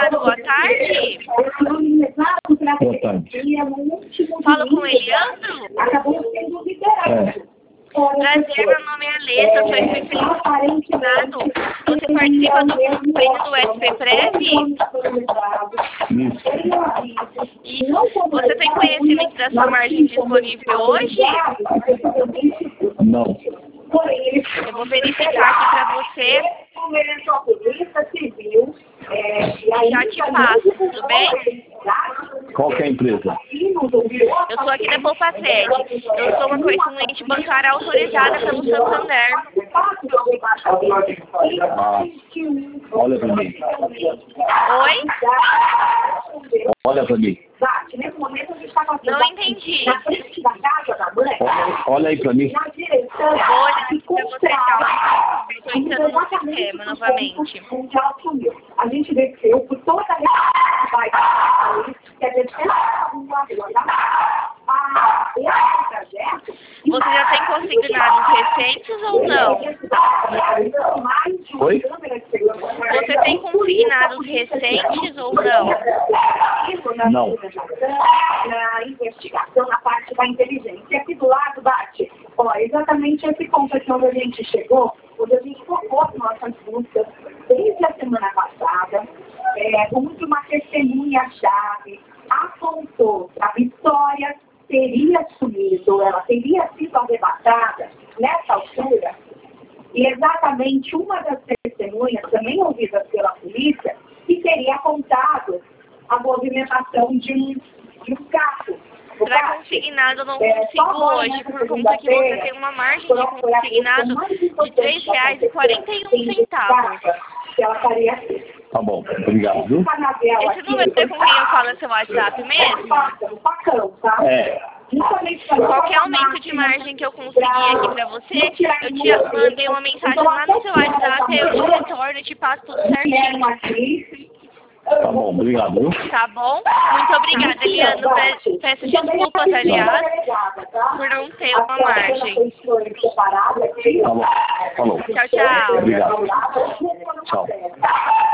Eliano, boa tarde. Boa tarde. Falo com o Eliandro. Prazer, meu nome é Alessa, sou especialista. Você participa do convênio do SPPrev? Isso. Você tem conhecimento da sua margem disponível hoje? Não. Eu vou verificar aqui para você. Já te passo, tudo bem? Qual que é a empresa? Eu sou aqui da Poupa Sede. Eu sou uma correspondente bancária autorizada pelo Santander. Ah, olha para mim. Oi? Olha para mim. Não entendi. Olha aí para mim. Vou olhar aqui para você já. Estou entrando no sistema novamente. A gente desceu por toda a Você já tem consignados recentes ou não? Oi? Você tem consignados recentes ou não? Não. Na investigação, na parte da inteligência. Aqui do lado, Bate, ó, exatamente esse ponto aqui onde a gente chegou, onde a gente focou as nossas buscas desde a semana passada, onde uma testemunha-chave apontou que a Vitória teria sumido, ela teria sido arrebatada nessa altura, e exatamente uma das testemunhas, também ouvidas pela polícia, que teria apontado a movimentação de um carro. Para consignado eu não consigo hoje, por conta que você tem uma margem de consignado de R$ 3,41. Que ela faria assim. Tá bom, obrigado. Esse número é com quem eu falo é seu WhatsApp mesmo? É. Qualquer aumento de margem que eu conseguir aqui pra você, eu te mandei uma mensagem lá no seu WhatsApp, eu te retorno e te passo tudo certinho. Tá bom, obrigado. Tá bom? Muito obrigada, Eliano. Peço desculpas, aliás, por não ter uma margem. Tá bom, falou. Tchau, tchau. Obrigado. Tchau.